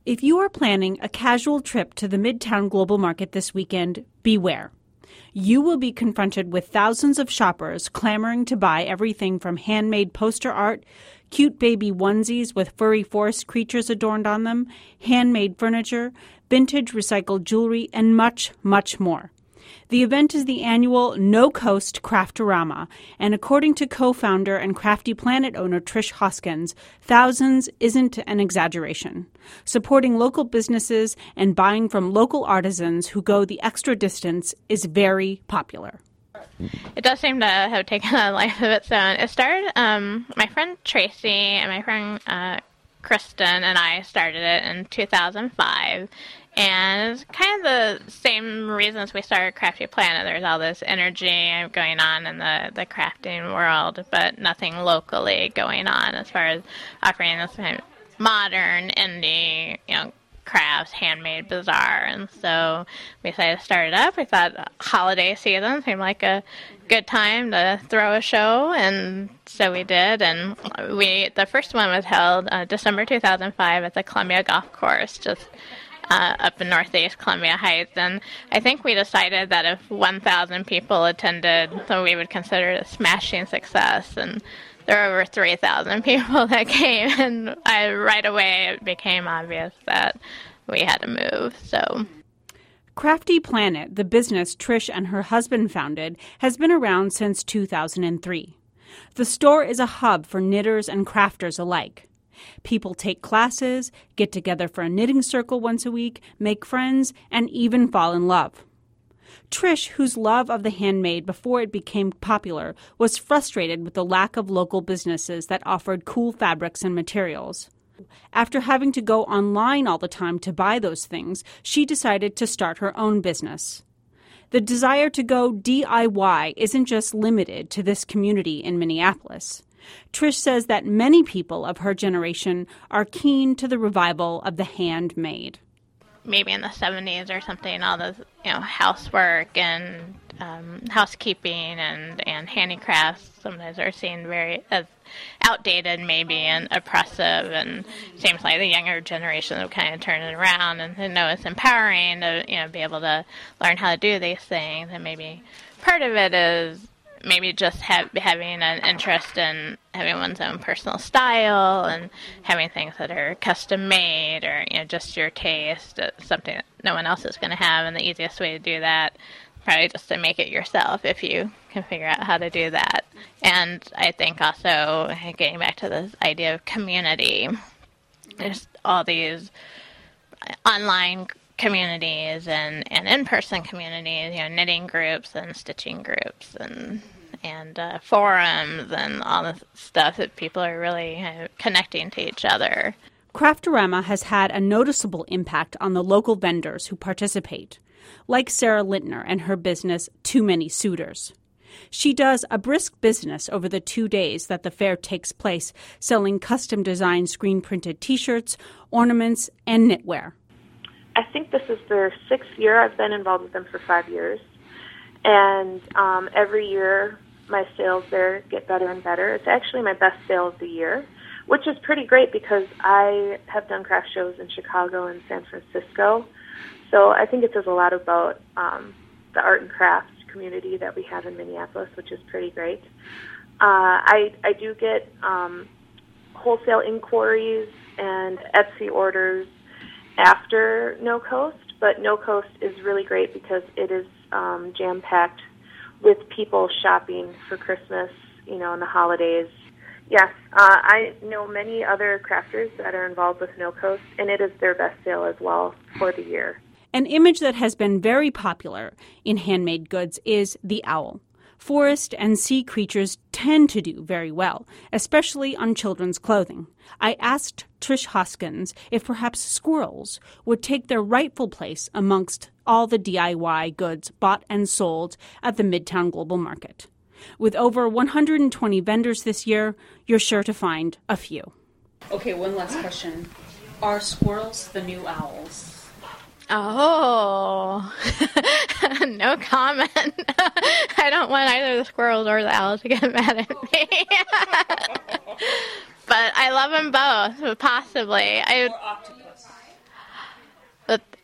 If you are planning a casual trip to the Midtown Global Market this weekend, beware. You will be confronted with thousands of shoppers clamoring to buy everything from handmade poster art, cute baby onesies with furry forest creatures adorned on them, handmade furniture, vintage recycled jewelry, and much, much more. The event is the annual No Coast Craftorama, and according to co-founder and Crafty Planet owner Trish Hoskins, thousands isn't an exaggeration. Supporting local businesses and buying from local artisans who go the extra distance is very popular. It does seem to have taken a life of its own. It started, my friend Tracy and my friend Kristen and I started it in 2005. And it's kind of the same reasons we started Crafty Planet. There's all this energy going on in the crafting world, but nothing locally going on as far as offering this kind of modern, indie, crafts, handmade, bazaar. And so we decided to start it up. We thought holiday season seemed like a good time to throw a show, and so we did. And the first one was held December 2005 at the Columbia Golf Course, just up in Northeast Columbia Heights, and I think we decided that if 1,000 people attended, so we would consider it a smashing success, and there were over 3,000 people that came, and right away it became obvious that we had to move, so... Crafty Planet, the business Trish and her husband founded, has been around since 2003. The store is a hub for knitters and crafters alike. People take classes, get together for a knitting circle once a week, make friends, and even fall in love. Trish, whose love of the handmade before it became popular, was frustrated with the lack of local businesses that offered cool fabrics and materials. After having to go online all the time to buy those things, she decided to start her own business. The desire to go DIY isn't just limited to this community in Minneapolis. Trish says that many people of her generation are keen to the revival of the handmade. Maybe in the 70s or something, all those, housework and housekeeping and handicrafts sometimes are seen very as outdated maybe and oppressive, and it seems like the younger generation will kind of turn it around and know it's empowering to, be able to learn how to do these things, and maybe part of it is maybe just having an interest in having one's own personal style and having things that are custom made or just your taste, something that no one else is going to have. And the easiest way to do that probably just to make it yourself if you can figure out how to do that. And I think also getting back to this idea of community, there's all these online communities and in-person communities, knitting groups and stitching groups and forums and all the stuff that people are really connecting to each other. Craftorama has had a noticeable impact on the local vendors who participate, like Sarah Lintner and her business Too Many Suitors. She does a brisk business over the 2 days that the fair takes place, selling custom-designed screen-printed T-shirts, ornaments, and knitwear. I think this is their 6th year. I've been involved with them for 5 years. And every year, my sales there get better and better. It's actually my best sale of the year, which is pretty great because I have done craft shows in Chicago and San Francisco. So I think it says a lot about the art and craft community that we have in Minneapolis, which is pretty great. I do get wholesale inquiries and Etsy orders after No Coast, but No Coast is really great because it is jam-packed with people shopping for Christmas, and the holidays. Yes, I know many other crafters that are involved with No Coast, and it is their best sale as well for the year. An image that has been very popular in handmade goods is the owl. Forest and sea creatures tend to do very well, especially on children's clothing. I asked Trish Hoskins if perhaps squirrels would take their rightful place amongst all the DIY goods bought and sold at the Midtown Global Market. With over 120 vendors this year, you're sure to find a few. Okay, one last question. Are squirrels the new owls? Oh, no comment. I don't want either the squirrels or the owls to get mad at me. But I love them both, possibly. Or octopus.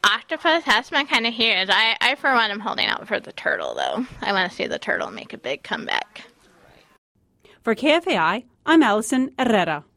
octopus has been kind of huge. I, for one, am holding out for the turtle, though. I want to see the turtle make a big comeback. For KFAI, I'm Allison Herrera.